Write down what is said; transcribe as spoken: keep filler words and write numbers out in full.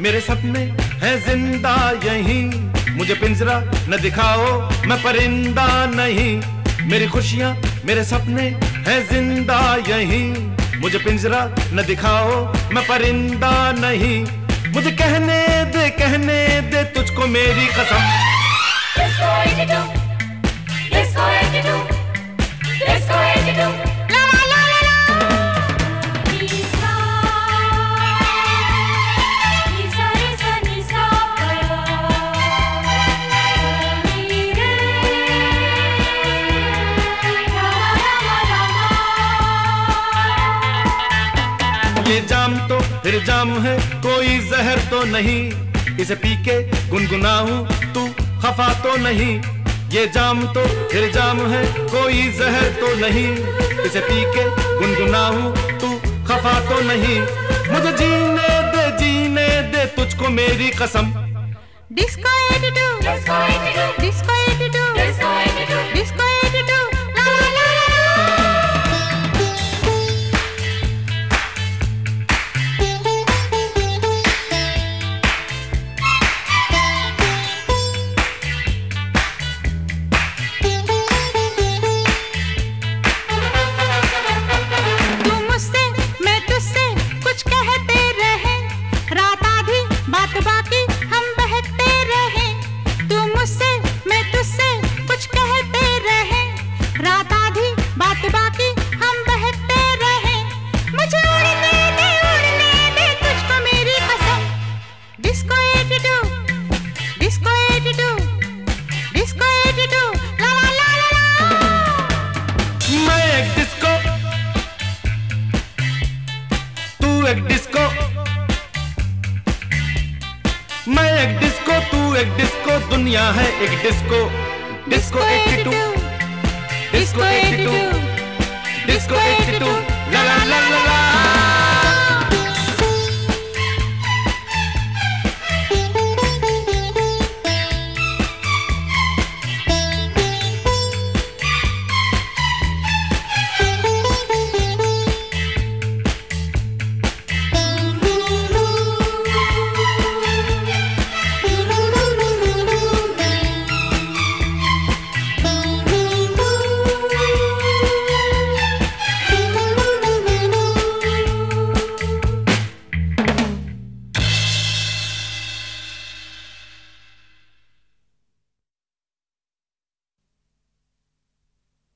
मेरे सपने हैं जिंदा यहीं, मुझे पिंजरा न दिखाओ मैं परिंदा नहीं। मेरी खुशियाँ मेरे सपने हैं जिंदा यहीं, मुझे पिंजरा न दिखाओ मैं परिंदा नहीं। मुझे कहने दे कहने दे तुझको मेरी कसम। Disco attitude, disco attitude, disco attitude. La la la la la. Nisa, Nisa Nisa Nisa. Nire, Rama Rama Rama. ये जाम तो फिर जाम है, कोई जहर तो नहीं, इसे पी के गुनगुनाऊं तू खफा तो नहीं। ये जाम तो फिर जाम है, कोई जहर तो नहीं, इसे पी के गुनगुनाऊं तू खफा तो नहीं। मुझे जीने दे जीने दे तुझको मेरी कसम। Disco attitude, Disco attitude, disco attitude, disco attitude. disco attitude. La la la la la. तू मुझसे मैं तुझसे कुछ कहते रहे, रात आधी बात बाकी हम बहकते रहे। तू मुझसे मैं तुझसे कुछ कहते रहे, रात आधी बात बाकी हम बहकते रहे। मुझे उड़ने दे उड़ने दे तुझको मेरी कसम। Disco attitude, disco attitude, disco attitude. ला ला ला ला ला। मैं एक डिस्को, तू एक डिस्को, मैं एक डिस्को तू एक डिस्को, दुनिया है एक disco. Disco attitude, disco attitude, disco attitude. ला ला ला ला ला।